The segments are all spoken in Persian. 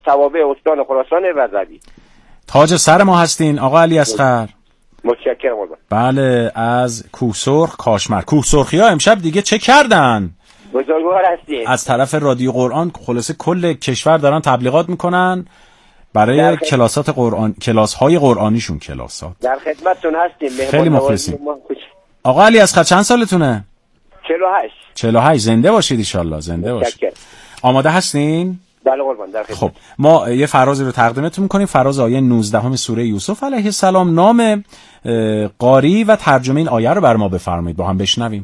توابع استان خراسان رضوی. تاج سر ما هستین آقا علی اصغر. متشکرم قربان. بله از کوه سرخ کاشمر. کوه سرخی‌ها امشب دیگه چه کردن؟ بزرگوار هستین. از طرف رادیو قرآن خلاصه کل کشور دارن تبلیغات میکنن برای کلاسات قرآن، کلاس‌های قرآنیشون. کلاسات در خدمتتون هستیم. خیلی مخلصیم. آقا علی اصغر چند سالتونه؟ 48. 48. زنده باشید ان شاء الله. زنده باشید. آماده هستین؟ بله قربان در خدمت. خب ما یه فرازی رو تقدیمتون می‌کنیم. فراز آیه 19 سوره یوسف علیه السلام. نام قاری و ترجمه این آیه رو بر ما بفرمایید با هم بشنویم.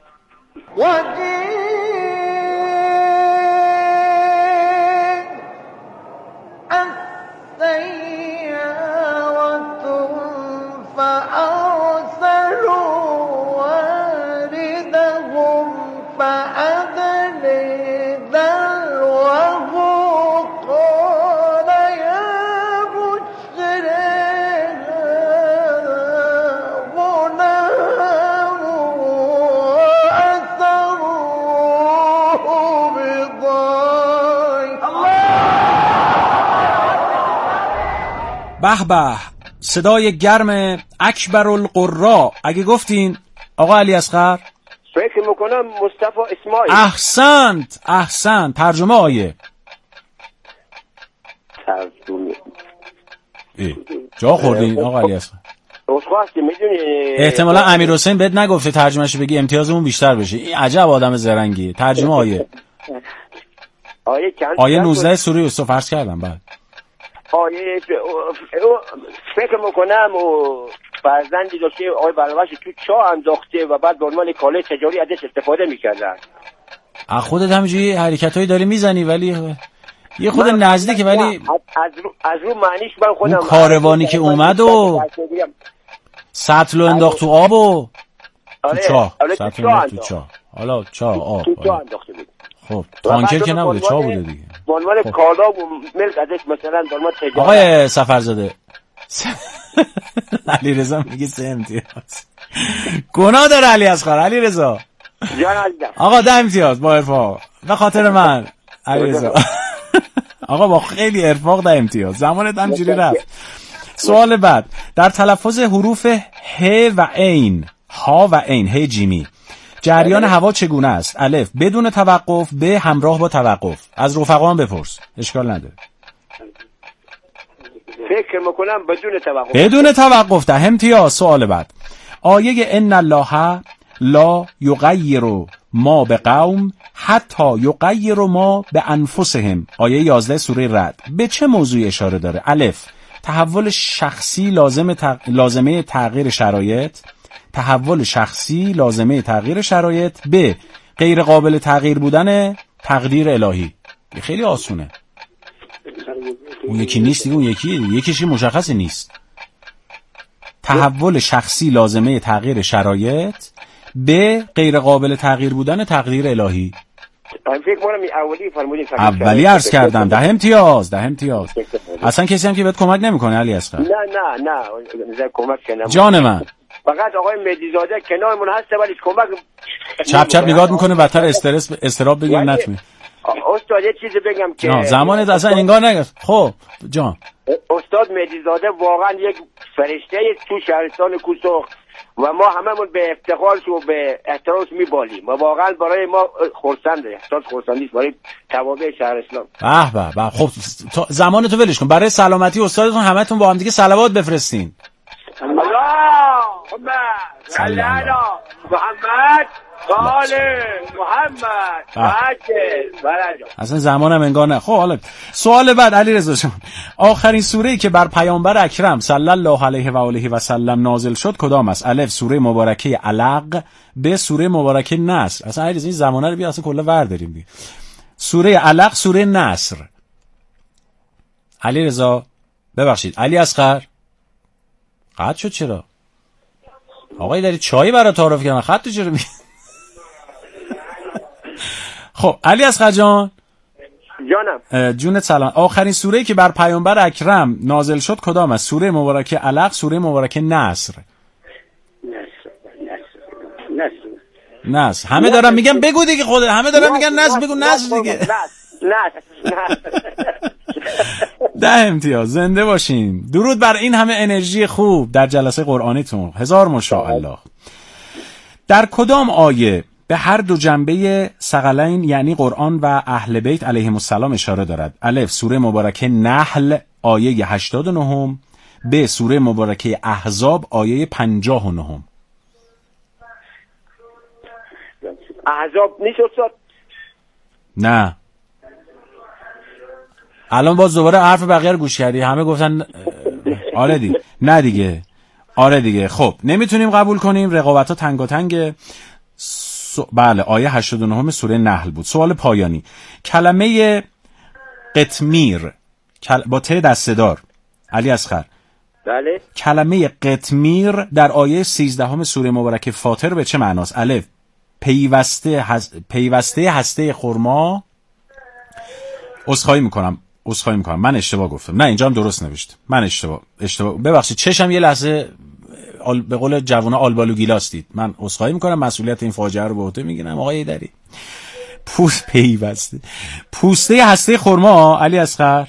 به به، صدای گرم اکبر القرا. اگه گفتین آقا علی اصغر فکر میکنم مصطفی اسماعیل. احسنت احسنت. ترجمه آیه. ترجمه جا خوردین آقا علی اصغر. خواستی میدونی احتمالا امیر حسین بهت نگفته ترجمهشو بگی امتیازمون بیشتر بشه. این عجب آدم زرنگی. ترجمه آیه. آیه 19 سوره یوسف عرض کردم. بعد آیه فکر میکنم فرزندی داشته آقای بنواش تو چاه انداخته و بعد به عنوان کالای تجاری ازش استفاده میکردن. خودت همینجوری حرکتایی داری میزنی ولی یه خود نزدیکه. ولی از رو معنیش من خودم اون کاروانی که اومد و سطل انداخت تو آب و تو چاه. سطل انداخت تو چاه. حالا چاه آب تو چاه انداخته بود. خب تانکر که نبوده، چاه بوده دیگه. به عنوان کالا و ملک ازش مثلا به عنوان تجارت. آقای سفرزاده علیرضا میگه 3 امتیاز. گناه داره علی اصغر. علیرضا جان عزیزم. آقا 10 امتیاز با ارفاق به خاطر من. علیرضا آقا با خیلی ارفاق 10 امتیاز. زمانت همجوری رفت. سوال بعد. در تلفظ حروف ه و عین، ها و عین، ه جیمی، جریان هوا چگونه است؟ الف بدون توقف، ب همراه با توقف. از رفقا هم بپرس، اشکال نداره. فکر میکنم بدون توقف. بدون توقف. 10 امتیاز. سوال بعد. آیه ان الله لا یغیر ما بقوم حتی یغیر ما بانفسهم، آیه 11 سوره رعد، به چه موضوعی اشاره داره؟ الف تحول شخصی لازمه تغییر شرایط، تحول شخصی لازمه تغییر شرایط، ب غیر قابل تغییر بودن تقدیر الهی. خیلی آسونه. اون یکی نیست دیگه. اون یکیش مشخص نیست. تحول شخصی لازمه تغییر شرایط، ب غیر قابل تغییر بودن تقدیر الهی. فکر کنم اولی فرمودین. اولی عرض کردم. 10 امتیاز. 10 امتیاز. اصلا کسی هم که بهت کمک نمیکنه علی اصغر. نه کمک کنم. جان من. فقط آقای مهدیزاده کنارمون هسته ولی کمک چپ نگاه میکنه بدتر استراب بگیر نتونه. استاد یه چیزی بگم که زمانت اصلا انگار نگست. خب جان استاد مهدیزاده واقعا یک فرشته تو شهرستان کوسرخ و ما هممون به افتخارش و به احترامش میبالیم و واقعا برای ما خرسنده. احساس خرسندی است برای توابع شهر اسلام. به خب زمانتو ولش کن. برای سلامتی استادتون همتون با هم دیگه صلوات بفرستین. اللهم صل علی محمد و آل محمد. اصلا زمانم انگار نه. خب حالا سوال بعد علیرضا جان. آخرین سوره‌ای که بر پیامبر اکرم صلی الله علیه و آله و سلم نازل شد کدام است؟ الف سوره مبارکه علق، ب سوره مبارکه نصر. اصلا علیرضا این زمانه رو بیا اصلا کلا ور داریم دیگه. سوره علق، سوره نصر. علیرضا ببخشید علی اصغر قطع شد. چرا آقای داری چای برای تعارف کردن خط چرا می خب علی اصغر جان. جانم. جونت سلام. آخرین سوره‌ای که بر پیامبر اکرم نازل شد کدام است؟ سوره مبارکه علق، سوره مبارکه نصر. نصر. همه دارن میگن بگو دیگه. همه دارن میگن نصر. بگو نصر دیگه. 10 امتیاز. زنده باشین. درود بر این همه انرژی خوب در جلسه قرآنیتون. 1000 ماشاءالله. در کدام آیه به هر دو جنبه ثقلین یعنی قرآن و اهل بیت علیهم السلام اشاره دارد؟ الف سوره مبارکه نحل آیه 89، ب سوره مبارکه احزاب آیه 59. احزاب نیست استاد؟ نه. الان باز دوباره حرف بقیه رو گوش کردی، همه گفتن آره دیگه. نه دیگه. آره دیگه. خب نمیتونیم قبول کنیم، رقابت‌ها تنگاتنگه. بله آیه 89 سوره نحل بود. سوال پایانی. کلمه قطمیر با ت دسته‌دار، علی اصغر، بله. کلمه قطمیر در آیه 13 سوره مبارکه فاطر به چه معناست؟ الف پیوسته هسته خرما. عذرخواهی میکنم من اشتباه گفتم. نه اینجا هم درست نوشته. من اشتباه ببخشید، چشم یه لحظه به قول جوونا آلبالو گیلاستید. من عذرخواهی میکنم، مسئولیت این فاجعه رو به عهده میگیرم. آقای ایدری، پوسته هسته خرما، علی اصغر.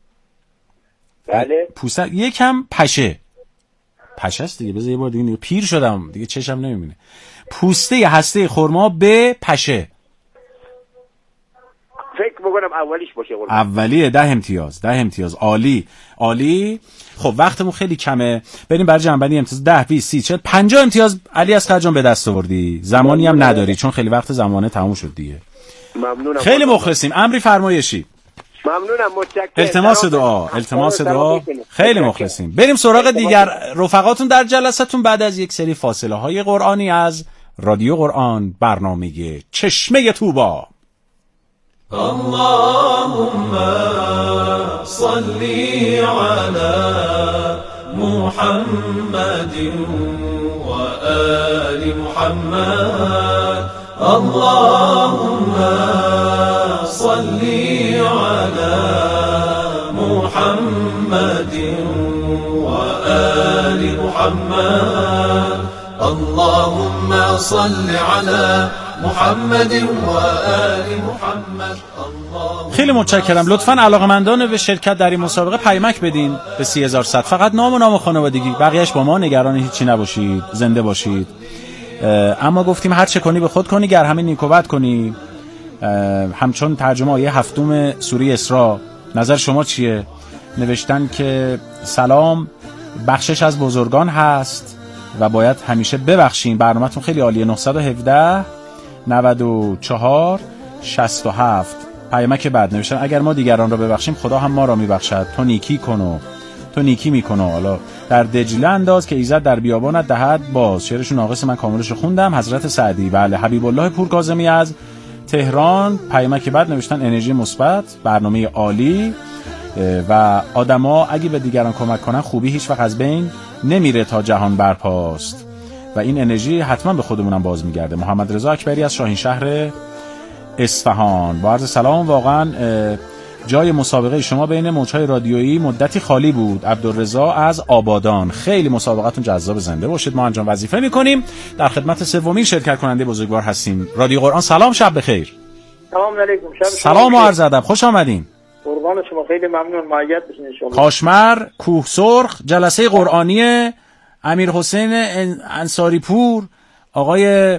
بله. پوسته یکم پشه است دیگه. بذار یه بار دیگه، پیر شدم دیگه چشم نمیبینه. پوسته هسته خرما به پشه. فکر میکنم اولیش باشه. اولیه. 10 امتیاز. عالی. خب وقتمون خیلی کمه، بریم برای جنبندی امتیاز. 10 20 30 40 50 امتیاز علی اصغر جان به دست آوردی. زمانی هم نداری چون خیلی وقت زمانه تموم شد دیگه. ممنونم. خیلی مخلصیم. امری فرمایشی. ممنونم. متشکرم. التماس دعا. خیلی مخلصیم. بریم سراغ دیگر رفقاتون در جلساتون بعد از یک سری فاصله های قرآنی از رادیو قرآن، برنامه چشمه طوبا. اللهم صل على محمد وآل محمد. اللهم صل على محمد وآل محمد. اللهم صل على محمد و آل محمد. خیلی متشکرم. لطفاً علاقه‌مندان به شرکت در این مسابقه پیامک بدین به 3100. فقط نام و نام خانوادگی، بقیه‌اش با ما، نگران هیچی نباشید. زنده باشید. اما گفتیم هر چه کنی به خود کنی، گر همین نیکوبت کنی. همچون ترجمه آیه 7 سوره اسراء. نظر شما چیه؟ نوشتن که سلام، بخشش از بزرگان هست و باید همیشه ببخشین. برنامه‌تون خیلی عالیه. 917 94 67. پیامک بعد نوشتن اگر ما دیگران را ببخشیم خدا هم ما را میبخشد. تو نیکی کن، تو نیکی میکنه. حالا در دجله انداز که ایزد در بیابانت دهد باز. شعرشون ناقص، من کاملش خوندم. حضرت سعدی. بله. حبیب الله پورکاظمی از تهران. پیامک بعد نوشتن انرژی مثبت، برنامه عالی و آدما اگه به دیگران کمک کنن خوبی هیچ وقت از بین نمیره تا جهان برپاست و این انرژی حتما به خودمونم باز میگرده. محمد رضا اکبری از شاهین شهر اصفهان. با عرض سلام، واقعا جای مسابقه شما بین موجهای رادیویی مدتی خالی بود. عبدالرضا از آبادان. خیلی مسابقتون جذاب. زنده باشید. ما انجام وظیفه میکنیم. در خدمت سومین شرکت کننده بزرگوار هستیم. رادیو قرآن. سلام، شب بخیر. سلام علیکم. سلام و عرض ادب. خوش آمدین. قربان شما. خیلی ممنون. مایت بشین ان شاء الله. کاشمر کوه سرخ، جلسه قرآنی امیر حسین انصاری پور. آقای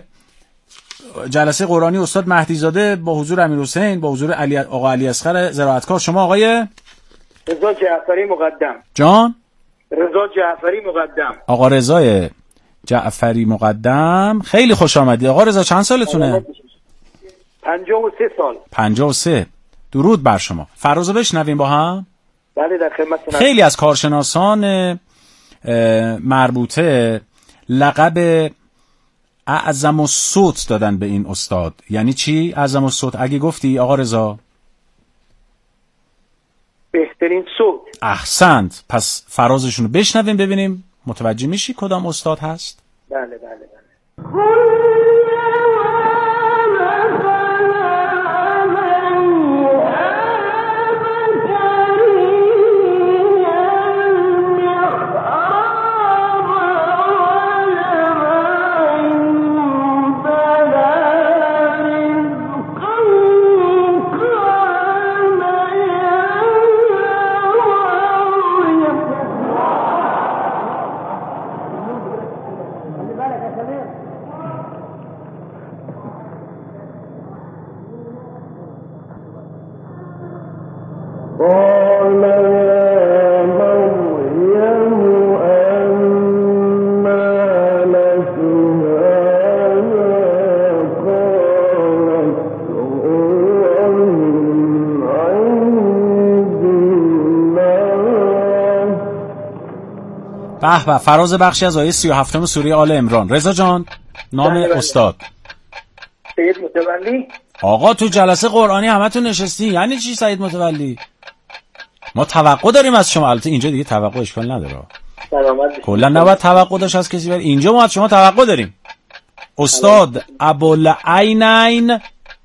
جلسه قرآنی استاد مهدی زاده با حضور امیر حسین، با حضور آقا علی اصغر زراعتکار. شما آقای رضا جعفری مقدم. جان رضا جعفری مقدم. آقا رضا جعفری مقدم. خیلی خوش آمدید آقا رضا. چند سالتونه؟ 53 سال. 53. درود بر شما. فرازو بشنویم با هم. بله در خدمتتون. خیلی از کارشناسان مربوطه لقب اعظم الصوت دادن به این استاد. یعنی چی اعظم الصوت؟ اگه گفتی آقا رضا. بهترین صوت. احسنت. پس فرازشون رو بشنویم ببینیم متوجه میشی کدام استاد هست. بله بله بله. به به، فراز بخشی از آیه 37 سوره آل عمران. رضا جان نام استاد. سید متولی. آقا تو جلسه قرآنی همتون نشستی، یعنی چی سید متولی؟ ما توقع داریم از شما. البته اینجا دیگه توقع اشکال نداره، کلا نباید توقع داشت از کسی، ولی اینجا ما از شما توقع داریم. استاد ابوالعینین.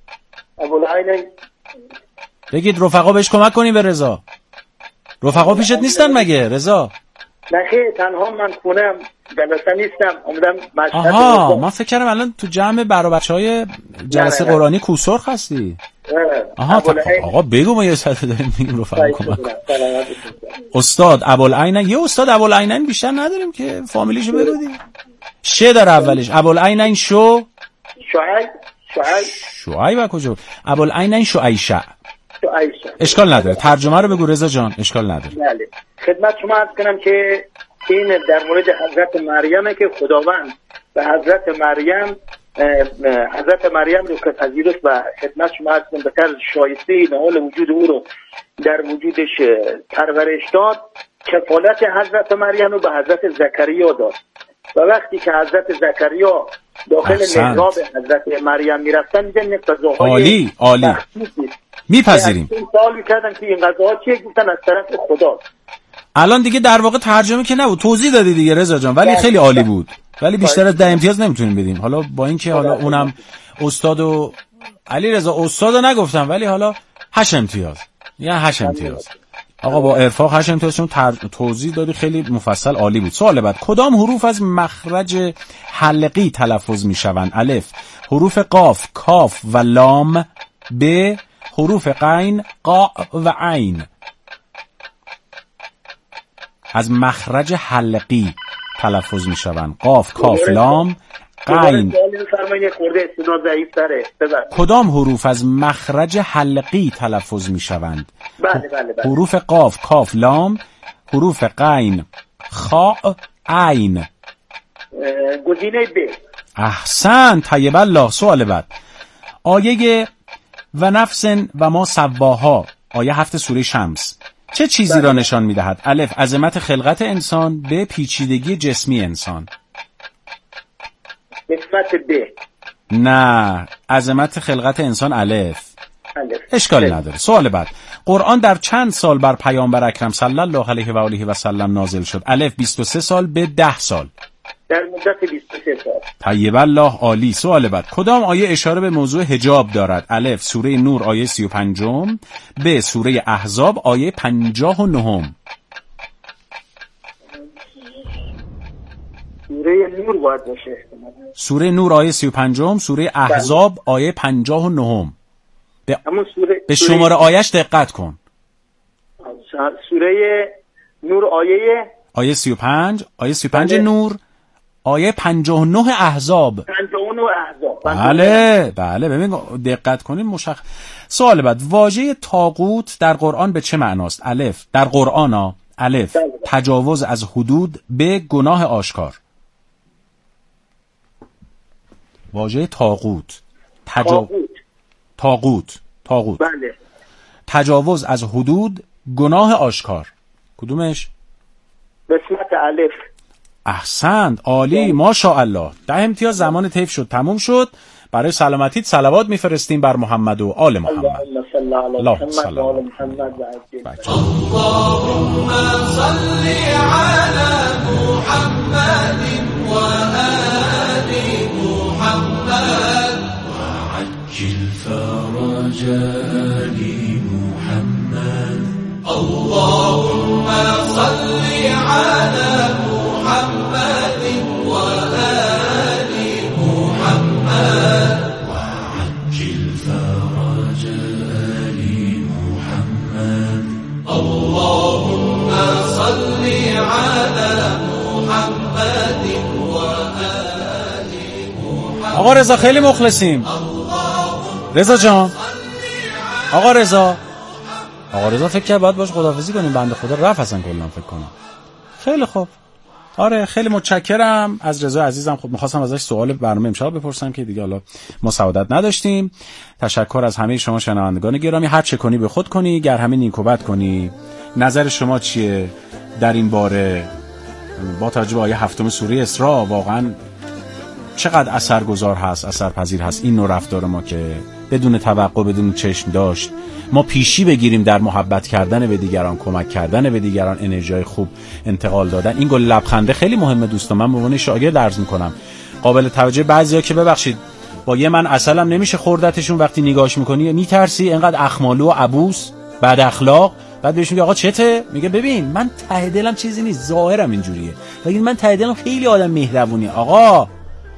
بگید رفقا بهش کمک کنیم به رضا. رفقا پیشت نیستن مگه رضا؟ نخیر، تنها من خونم، جلسه نیستم، اومدم مشهد. آها، من فکر کردم الان تو جمع برای بچهای جلسه قرآنی کوسرخ هستی. آها، آقا بگو ما یه ساعت داریم میگیم رفقا کمک کن. استاد ابوالعینین. یه استاد ابوالعینین بیشتر نداریم که فامیلیشو بگو. شه در اولش. ابوالعینین شعیب کجا؟ ابوالعینین شعیشه. اشکال نداره، ترجمه رو بگو رضا جان. اشکال نداره. بله، خدمت شما عرض کنم که این در مورد حضرت مریمه که خداوند به حضرت مریم رو که پذیرفت و خدمت شما عرض کنم به طرز شایسته نهال وجود او رو در وجودش پرورش داد. کفالت حضرت مریم رو به حضرت زکریا داد و وقتی که حضرت زکریا داخل محراب حضرت مریم میرفتن دیدن غذاهای عالی میپذیریم. سوال کردن که این غذاها چیه؟ گفتن از طرف خدا. الان دیگه در واقع ترجمه که نبود، توضیح دادی دیگه رضا جان، ولی خیلی عالی بود. ولی بیشتر از 10 امتیاز نمیتونیم بدیم. حالا با اینکه حالا اونم استاد و علی رضا استادو نگفتم، ولی حالا 8 امتیاز. یعنی 8 امتیاز. آقا با ارفاق 8 امتیازشون توضیح دادی، خیلی مفصل، عالی بود. سوال بعد، کدام حروف از مخرج حلقی تلفظ میشوند؟ الف حروف قاف، کاف و لام. ب حروف غین، قاء و عین. از مخرج حلقی تلفظ میشوند. قاف، کاف، لام، غین. کدام حروف از مخرج حلقی تلفظ میشوند؟ بله. حروف قاف، کاف، لام، حروف غین، خاء، عین. گزینه ب. احسن، طیب الله. سوال بعد، آیه و نفس و ما سواها، آیه 7 سوره شمس، چه چیزی را نشان می‌دهد؟ الف عظمت خلقت انسان. ب پیچیدگی جسمی انسان. نسبت ب. نه، عظمت خلقت انسان الف. اشکال نداره. سوال بعد، قرآن در چند سال بر پیامبر اکرم صلی الله علیه و آله و سلم نازل شد؟ الف 23 سال. ب 10 سال. در مدت 23 سال. طیب الله، عالی. سوال بعد، کدام آیه اشاره به موضوع حجاب دارد؟ الف سوره نور آیه 35، ب سوره احزاب آیه 59. سوره نور باید باشه. سوره نور آیه 35، سوره احزاب آیه 59. به شماره آیش دقت کن. سوره نور آیه 35، آیه 35 نور، آیه 59 احزاب. 59 احزاب. بله ببین دقت کنین سوال بعد، واژه طاغوت در قرآن به چه معناست؟ الف در قرآن الف تجاوز از حدود. ب گناه آشکار. واژه طاغوت طاغوت بله. تجاوز از حدود، گناه آشکار. کدومش؟ قسمت الف. احسنت، عالی، ماشاءالله. 10 امتیاز. زمان طیف شد، تموم شد. برای سلامتیت صلوات میفرستیم بر محمد و آل محمد. اللهم صل علی محمد و آل محمد. اللهم صل علی محمد و آل محمد وعجل فرج آل محمد. اللهم صل علی محمد و آل محمد وعجل فرج آل محمد. اللهم صل علی محمد و آل محمد. آقا رضا خیلی مخلصیم. رضا جان، آقا رضا، آقا رضا فکر کرد باید باش خداحافظی کنیم، بنده خدا رفت اصلا کلا فکر کنم. خیلی خوب. آره خیلی متشکرم از رضا عزیزم. خب می‌خواستم ازش سوال برنامه امشب بپرسم که دیگه حالا ما سعادت نداشتیم. تشکر از همه شما شنوندگان گرامی. هر چه کنی به خود کنی، گر همه نیک و بد کنی. نظر شما چیه در این باره؟ با توجه به آیه 7 سوره اسراء واقعا چقدر اثرگذار هست، اثرپذیر هست این نوع رفتار ما که بدون توقع، بدون چشم داشت ما پیشی بگیریم در محبت کردن به دیگران، کمک کردن به دیگران، انرژی خوب انتقال دادن. این گل لبخنده خیلی مهمه دوستان. من به عنوان شاگرد عرض میکنم قابل توجه بعضیا که ببخشید با یه من عسلم نمیشه خوردتشون، وقتی نگاهش میکنی میترسی، اینقدر اخمالو و عبوس بد اخلاق، بعد بهش میگه آقا چته؟ میگه ببین من ته دلم چیزی نیست، ظاهرم اینجوریه، ولی من ته دلم خیلی آدم مهربونی. آقا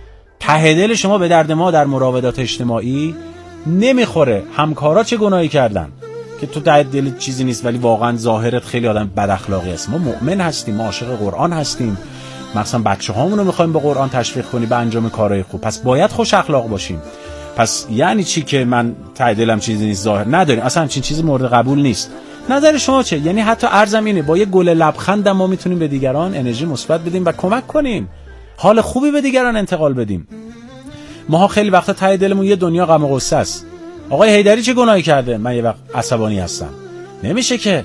ته دل شما به درد ما در مراودات اجتماعی نمیخوره. همکارا چه گناهی کردن که تو ته دل چیزی نیست ولی واقعا ظاهرت خیلی آدم بد اخلاقی است. ما مؤمن هستیم، ما عاشق قرآن هستیم، مثلا بچه‌هامون رو می‌خوایم به قرآن تشویق کنی به انجام کارهای خوب، پس باید خوش اخلاق باشیم. پس یعنی چی که من ته دلم چیزی نیست، ظاهر نداریم، اصلا همچین چیزی مورد قبول نیست. نظر شما چه؟ یعنی حتی ارزم اینه با یه گل لبخند ما میتونیم به دیگران انرژی مثبت بدیم و کمک کنیم، حال خوبی به دیگران انتقال بدیم. ماها خیلی وقتا ته دلمون یه دنیا غم و غصه است. آقای حیدری چه گناهی کرده من یه وقت عصبانی هستم؟ نمیشه که.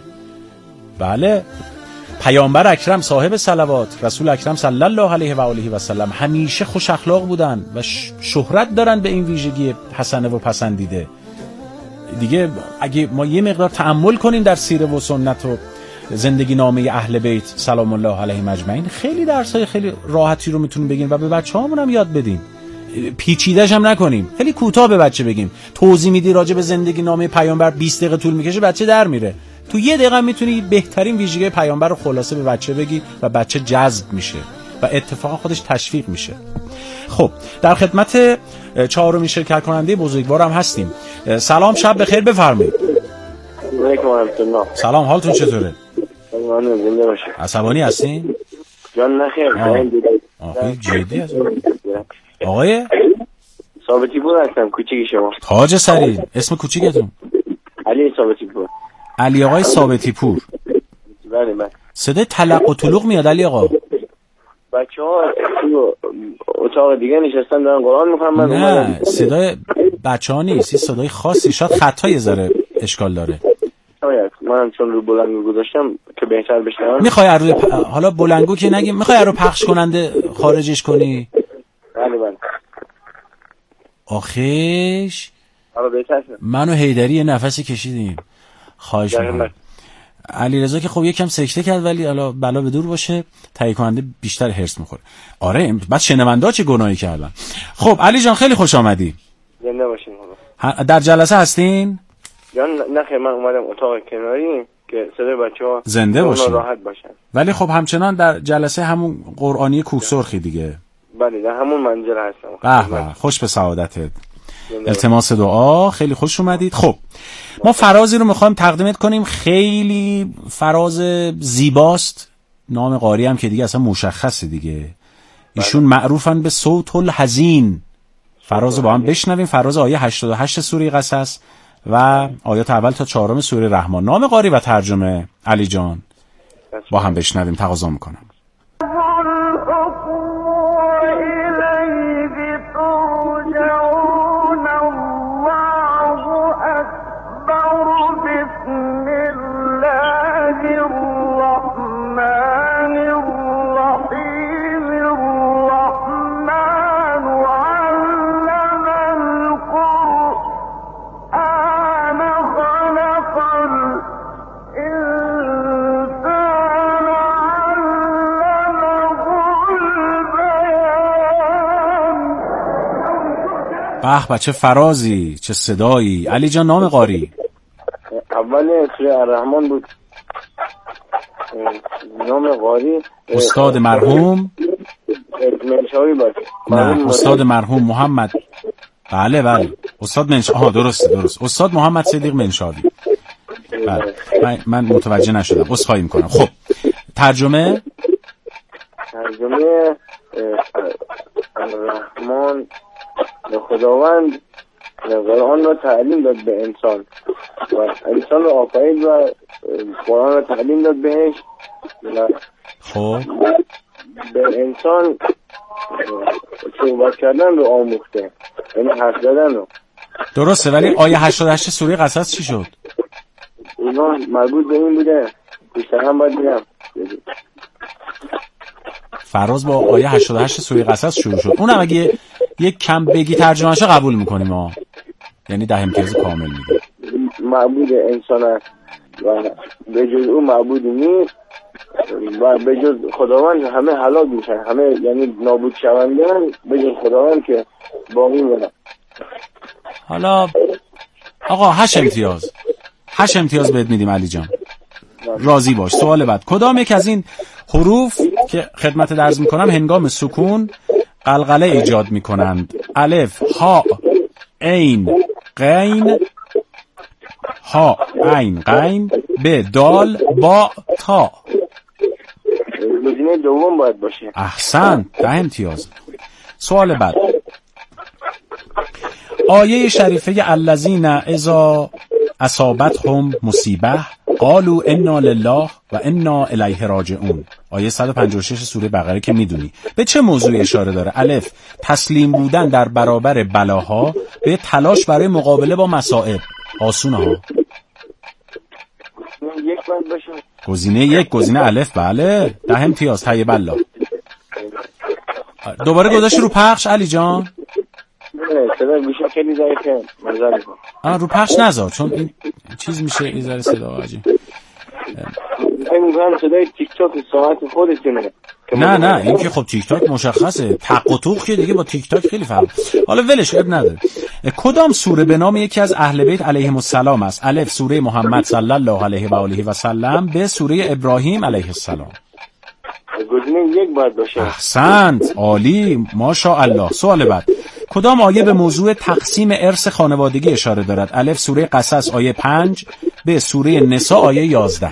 بله پیامبر اکرم صاحب صلوات رسول اکرم صلی الله علیه و آله و سلم همیشه خوش اخلاق بودن و شهرت دارن به این ویژگی حسنه و پسندیده. دیگه اگه ما یه مقدار تأمل کنیم در سیره و سنت و زندگی نامه اهل بیت سلام الله علیهم اجمعین، خیلی درسای خیلی راحتی رو میتونیم بگیم و به بچه‌هامون هم یاد بدیم. پیچیده‌ش هم نکنیم، خیلی کوتاه به بچه بگیم. توضیح میدی راجع به زندگی نامه پیامبر 20 دقیقه طول میکشه، بچه در میره. تو یه دقیقه میتونی بهترین ویژگی پیامبر رو خلاصه به بچه بگی و بچه جذب میشه و اتفاقا خودش تشویق میشه. خب در خدمت چهارمین شرکت کننده بزرگوارم هستیم. سلام، شب بخیر، بفرمایید. علیکم و رحمت الله. سلام، حالتون چطوره؟ ممنون، زنده باشید. عصبانی هستین؟ جان نخیر. آخه جدی هست. آقای ثابتی پور هستم، کوچیک شما. تاج سری، اسم کوچیکتون؟ علی ثابتی پور. علی آقای ثابتی پور. بله بله. صدای تلق و طلوق میاد علی آقا. بچه‌ها تو اتاق دیگه نشستن دارن قرآن میخونن. نه صدای بچه‌ها نیست، این صدای خاصی، شاید خطای ذره اشکال داره. شاید من چون رو بلندگو گذاشتم که بهتر بشنوم. میخوای روی حالا بلندگو که نگیم، میخوای رو پخش کننده خارجش کنی؟ بله بله. آخیش حالا بهتر شد. من و حیدری یه نفسی کشیدیم. خواهش می‌کنم. علیرضا که خب یکم سکته کرد ولی حالا بلا به دور باشه، تهیه کننده بیشتر هرس می‌خوره. آره بعد شنونده ها چه گناهی کردن. خب علی جان خیلی خوش آمدی. زنده باشین. در جلسه هستین؟ جان نخیر، من اومدم اتاق کناری که صدای بچه‌ها زنده باشن، راحت باشن. ولی خب همچنان در جلسه همون قرآنی کوه سرخی دیگه. بله در همون منزل هستم. به خوش به سعادتت. التماس دعا، خیلی خوش اومدید. خب ما فرازی رو میخوایم تقدیمت کنیم، خیلی فراز زیباست. نام قاری هم که دیگه اصلا مشخصه دیگه، ایشون معروفن به صوت الحزین. فراز با هم بشنویم. فراز آیه 88 سوره قصص و آیات اول تا 4 سوره رحمان. نام قاری و ترجمه علی جان با هم بشنویم، تقاضا میکنم. به چه فرازی، چه صدایی. علی جان نام قاری؟ اول سوره الرحمن بود. نام قاری استاد مرحوم منشاوی بود. نه استاد مرحوم محمد. بله بله استاد منشاوی. درست استاد محمد صدیق منشاوی. بله من متوجه نشدم، عذرخواهی میکنم. خب ترجمه الرحمن خداوند قرآن رو تعلیم داد به انسان و انسان رو آفرید و قرآن رو تعلیم داد بهش و خب به انسان صحبت کردن رو آموخته، یعنی حرف زدن رو. درسته، ولی آیه 88 سوره قصص چی شد؟ اینا مربوط به این بوده، بیشتر هم باید میرم. فراز با آیه 88 سوره قصص شروع شد. اونم اگه یک کم بگی ترجمه‌اش قبول میکنیم ها، یعنی 10 امتیاز کامل میده. معبود انسان است و به جز اون معبودی نیست و به جز خداوند همه هلاک میشن، همه یعنی نابود شوندن به جز خداوند که باقی مونن. حالا آقا 8 امتیاز بهت میدیم علی جان، راضی باش. سوال بعد، کدام یک از این حروف که خدمت درز میکنم هنگام سکون قلقله ایجاد میکنند؟ الف، ها، عین، غین، ها، عین، غین، ب، دال، با، تا. گزینه دوم باید باشه. احسن، 10 امتیاز. سوال بعد، آیه شریفه الذین اذا اصابتهم مصیبه قالوا انا لله و انا الیه راجعون، آیه 156 سوره بقره که میدونی، به چه موضوع اشاره داره؟ الف، تسلیم بودن در برابر بلاها، به تلاش برای مقابله با مصائب. آسونه ها. یک باید باشه. گزینه یک، گزینه الف. بله، 10 امتیاز. طیب الله. دوباره گذاشت رو پخش علی جان؟ صدا گوشه خیلی ضعیفه، معذرت میخوام. رو پخش نذار چون این چیز میشه، این ذره صدا عجیب. فکر می‌کنم صدای تیک تاک ساعت خودتونه. نه این که خب تیک تاک مشخصه، تق و توق که دیگه با تیک تاک خیلی فرق. حالا ولش، اب نداره. کدام سوره به نام یکی از اهل بیت علیهم السلام است؟ الف، سوره محمد صلی الله علیه و آله و سلم، ب، سوره ابراهیم علیه السلام. گزینه یک باید باشه. احسنت، عالی، ماشاءالله. سوال بعد، کدام آیه به موضوع تقسیم ارث خانوادگی اشاره دارد؟ الف، سوره قصص آیه 5، ب، سوره نساء آیه 11.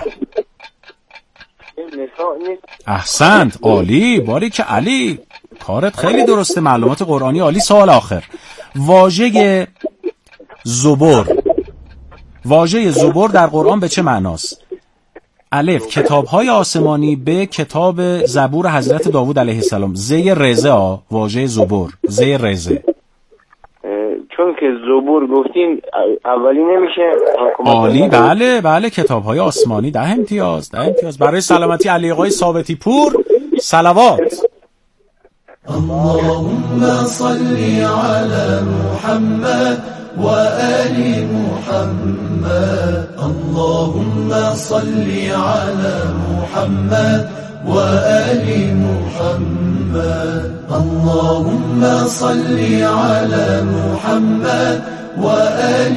احسنت، عالی، باریک علی، کارت خیلی درسته، معلومات قرآنی عالی. سوال آخر، واژه زبور در قرآن به چه معناست؟ الف، کتاب‌های آسمانی، ب، کتاب زبور حضرت داوود علیه السلام. زی رزه، واژه زبور زی رزه. چون که زبور گفتین اولی نمیشه. عالی، بله، کتاب‌های آسمانی. 10 امتیاز. برای سلامتی علی آقای ثابتی پور صلوات. اللهم صل على محمد وآل محمد. اللهم صل على محمد وآل محمد. اللهم صل على محمد وآل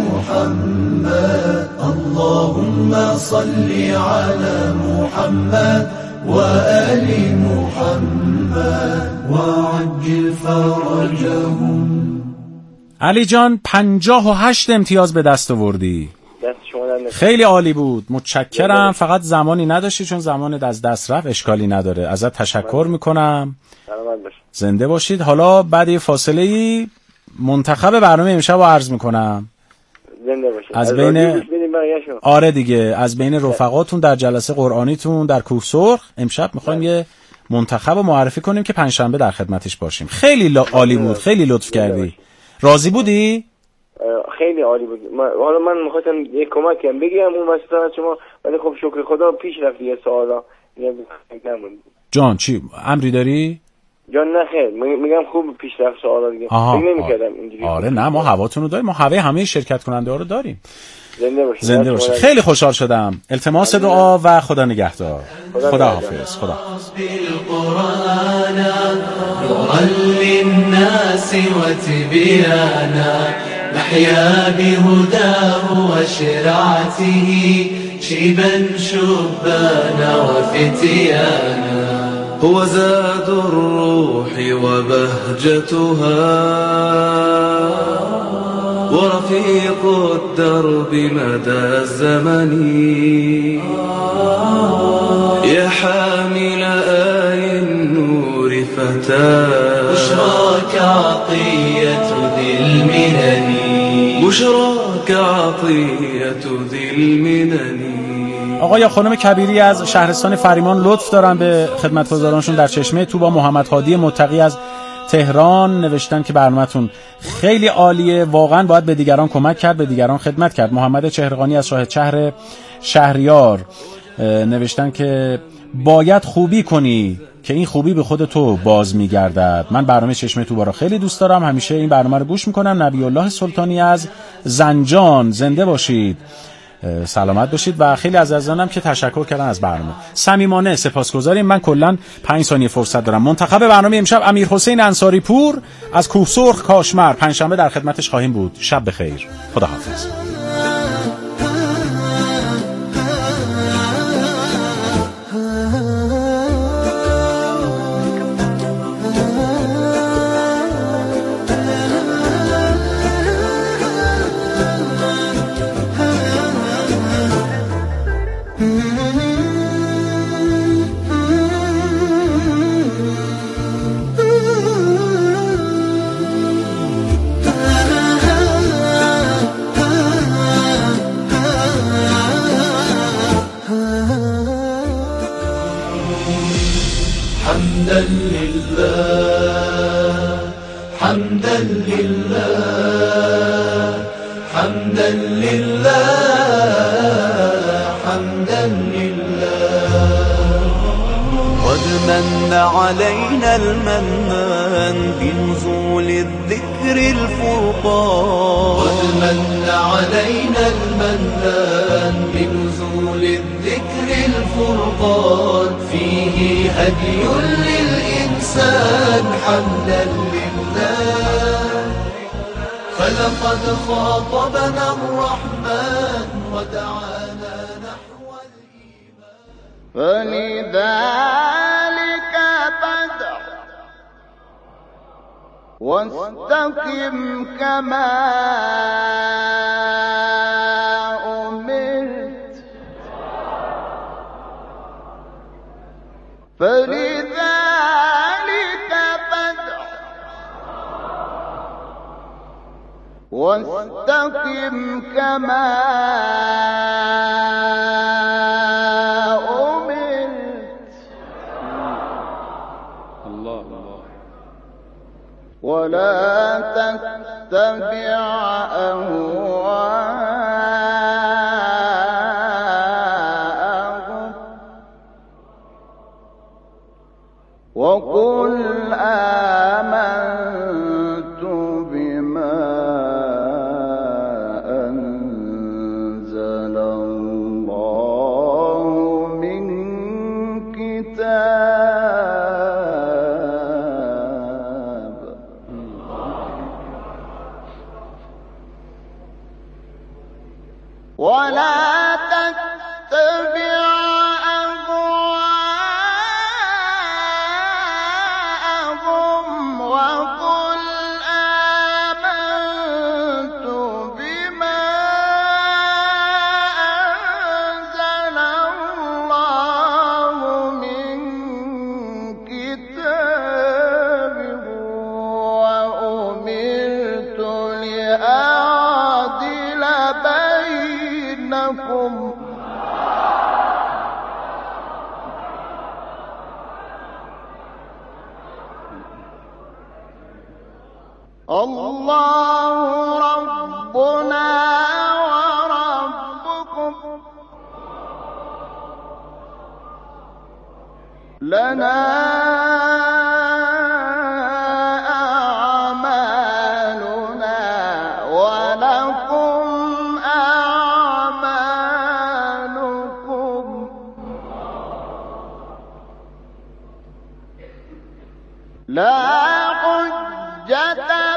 محمد. اللهم صل على محمد وآل محمد وعجل فرجهم. علی جان 58 امتیاز به دست آوردی. خیلی عالی بود، متشکرم. فقط زمانی نداشتی چون زمان از دست رفت، اشکالی نداره. ازت تشکر میکنم. زنده باشید. حالا بعد یه فاصله منتخب برنامه امشب رو عرض میکنم. زنده باشید. از بین آره دیگه، از بین رفقاتون در جلسه قرآنیتون در کوه سرخ امشب میخوایم یه منتخب رو معرفی کنیم که پنجشنبه در خدمتش باشیم. خیلی عالی بود، خیلی لطف کردی. راضی بودی؟ خیلی عالی بود. حالا من می‌خواستم یک کمکی هم بگیرم اون واسه شما، ولی خب شکر خدا پیش رفت یه سوالا نموند. جان چی امری داری؟ جان نه خیر، میگم خوب پیش رفت سوالا دیگه. فکر نمی‌کردم اینجوری. آره نه، ما هواتون رو داریم، ما هوای همه شرکت کننده ها رو داریم. زنده باشید. خیلی خوشحال شدم. التماس دعا و خدا نگهدار. خدا حافظ. خدا نورا للناس وتبيانا نحيا بهداه وشرعته شيبا شبانا وفتيانا هو زاد الروح وبهجتها ورفيق الدرب مدى الزمن يا حامل آي النور فتى بشراك عطية ذي المنن بشراك عطية ذي المنن. آقا یا خانم کبیری از شهرستان فریمان لطف دارن به خدمتگزارانشون در چشمه طوبا. محمد هادی متقی از تهران نوشتن که برنامه‌تون خیلی عالیه، واقعا باید به دیگران کمک کرد، به دیگران خدمت کرد. محمد چهرقانی از شاهد شهر شهریار نوشتن که باید خوبی کنی که این خوبی به خود تو باز میگردد. من برنامه چشمه طوبا را خیلی دوست دارم، همیشه این برنامه رو گوش میکنم. نبی الله سلطانی از زنجان، زنده باشید، سلامت باشید. و خیلی از عزیزانم که تشکر کردن از برنامه، صمیمانه سپاسگزاریم. من کلا 5 ثانیه فرصت دارم. منتخب برنامه امشب امیر حسین انصاری پور از کوه سرخ کاشمر، پنجشنبه در خدمتش خواهیم بود. شب بخیر، خداحافظ. حمدا لله حمدا لله حمدا لله حمدا لله. قد من علينا المنان بنزول الذكر الفرقان. قد من علينا المنان بنزول الذكر الفرقان. فيه هدي للإنسان حمدا لله. فلقد خاطبنا الرحمن ودعانا نحو الإيمان. فلذلك فادع واستقم كما أمرت. فلذلك فادع واستقم كما أمرت. الله ولا تتبع أهواءهم وقل آمنت بما أنزل الله من كتاب. ولا تتبع أهواءهم وقل آمنت بما أنزل الله من كتاب. وأمرت لأعدل بينكم الله ربنا وربكم لنا أعمالنا ولكم أعمالكم. لا حجة